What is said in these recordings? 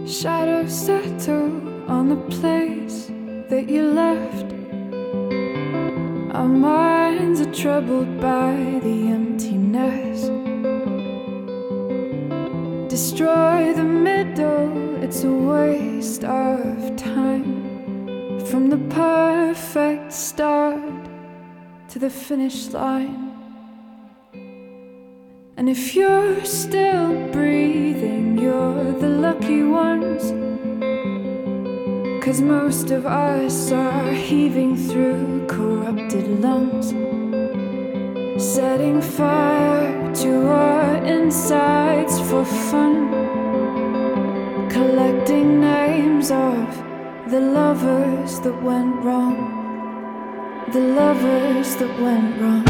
Shadows settle on the place that you left. Our minds are troubled by the emptiness. Destroy the middle, it's a waste of time. From the perfect start to the finish line. And if you're still breathing, you're the lucky ones. 'Cause most of us are heaving through corrupted lungs, setting fire to our insides for fun, collecting names of the lovers that went wrong, the lovers that went wrong.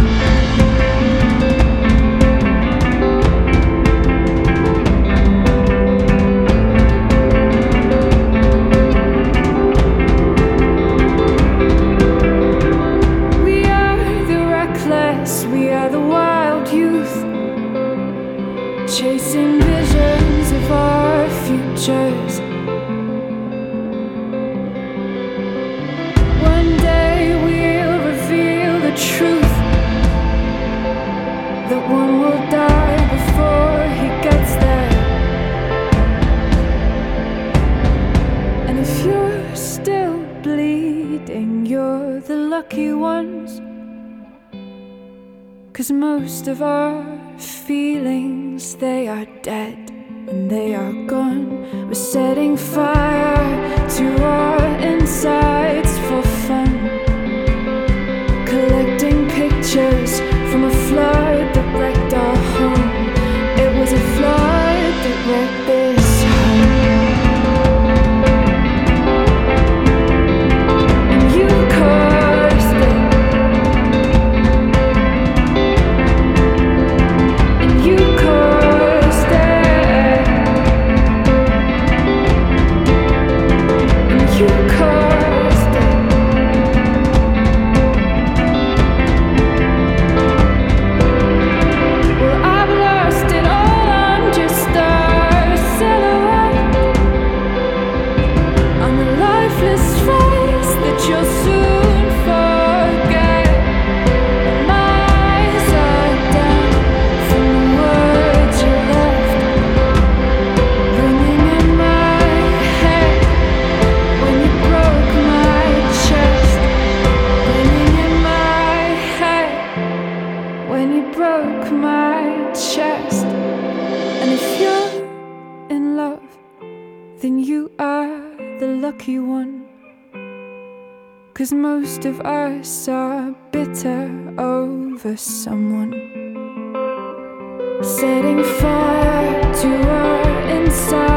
We are the wild youth, chasing visions of our futures. One day we'll reveal the truth, that one will die before he gets there. And if you're still bleeding, you're the lucky ones. 'Cause most of our feelings, they are dead and they are gone. We're setting fire to our insides for fun, collecting pictures from a flood that wrecked our home. It was a flood that wrecked this home. And you caused it. Broke my chest. And if you're in love, then you are the lucky one. 'Cause most of us are bitter over someone, setting fire to our inside.